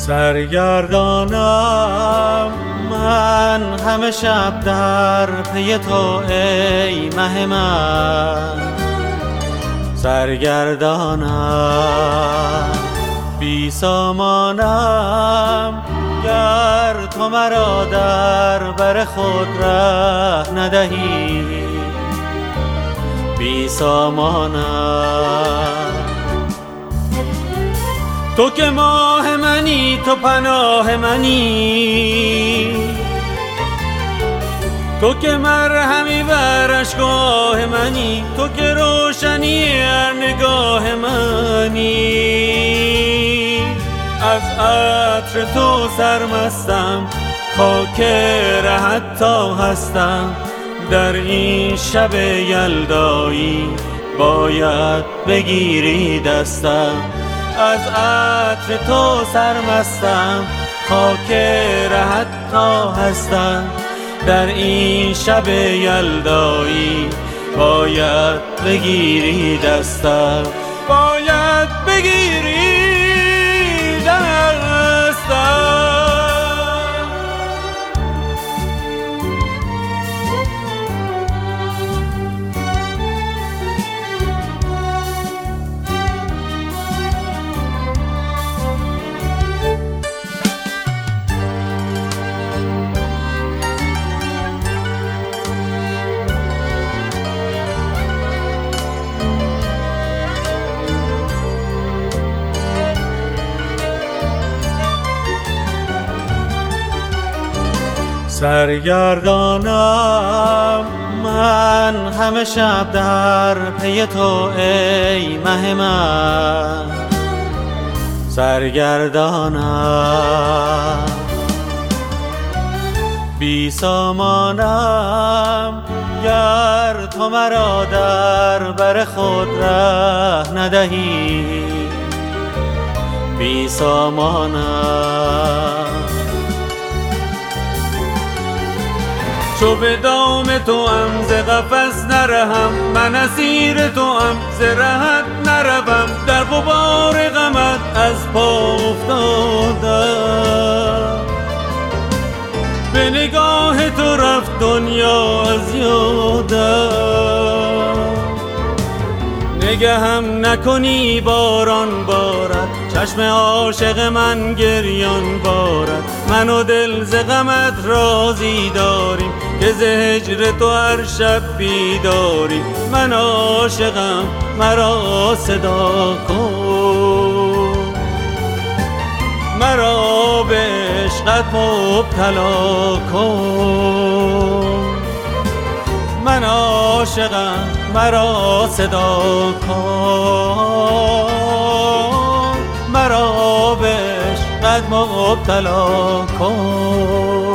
سرگردانم من همه شب در پی تو ای مه من، سرگردانم بی سامانم گر تو مرا در بر خود ره ندهی، بی سامانم. تو که ماه منی، تو پناه منی، تو که مرهمی بر اشکاه منی، تو که روشنی هر نگاه منی. از عطر تو سرمستم، خاک رهت تا هستم، در این شب یلدایی باید بگیری دستم. از عطر تو سرمستم، خاک رهت تا هستم، در این شب یلدایی باید بگیری دستم، باید بگیری دستم. سرگردانم من همه شب در پی تو ای مه من، سرگردانم بی سامانم گر تو مرا در بر خود ره ندهی، بی سامانم. چو به دام تو ام ز قفس نرهم، من اسیر تو ام ز رهت نروم، در غبار غمت از پا افتادم. به نگاه تو رفت دنیا از یادم، نگهم نکنی باران بارد، چشم عاشق من گریان بارد. من و دل ز غمت راضی داریم، که ز هجر تو هر شب بیداریم. من عاشقم مرا صدا کن، مرا به عشقت مبتلا کن. من عاشقم مرا صدا کن، مرا به عشقت مبتلا کن.